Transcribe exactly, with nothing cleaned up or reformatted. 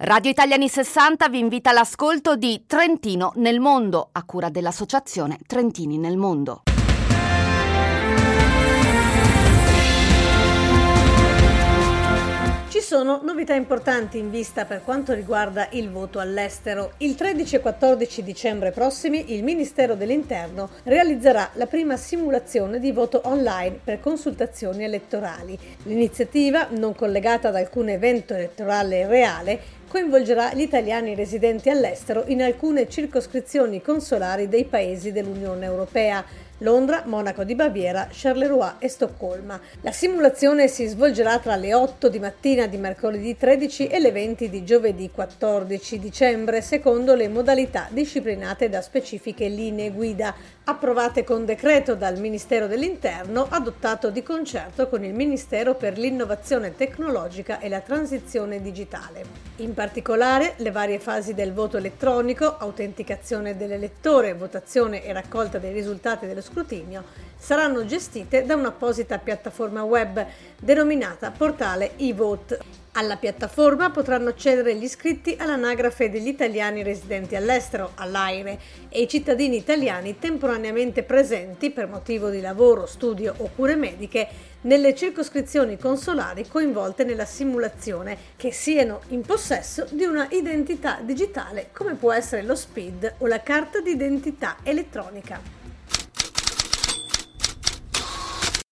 Radio Italiani sessanta vi invita all'ascolto di Trentino nel mondo, a cura dell'associazione Trentini nel mondo. Ci sono novità importanti in vista per quanto riguarda il voto all'estero. Il tredici e quattordici dicembre prossimi il Ministero dell'Interno realizzerà la prima simulazione di voto online per consultazioni elettorali. L'iniziativa, non collegata ad alcun evento elettorale reale, coinvolgerà gli italiani residenti all'estero in alcune circoscrizioni consolari dei paesi dell'Unione Europea: Londra, Monaco di Baviera, Charleroi e Stoccolma. La simulazione si svolgerà tra le otto di mattina di mercoledì tredici e le venti di giovedì quattordici dicembre, secondo le modalità disciplinate da specifiche linee guida, approvate con decreto dal Ministero dell'Interno, adottato di concerto con il Ministero per l'Innovazione Tecnologica e la Transizione Digitale. In particolare, le varie fasi del voto elettronico, autenticazione dell'elettore, votazione e raccolta dei risultati dello scrutinio saranno gestite da un'apposita piattaforma web denominata Portale e-Vote. Alla piattaforma potranno accedere gli iscritti all'anagrafe degli italiani residenti all'estero, all'AIRE, e i cittadini italiani temporaneamente presenti per motivo di lavoro, studio o cure mediche nelle circoscrizioni consolari coinvolte nella simulazione, che siano in possesso di una identità digitale come può essere lo S P I D o la carta d'identità elettronica.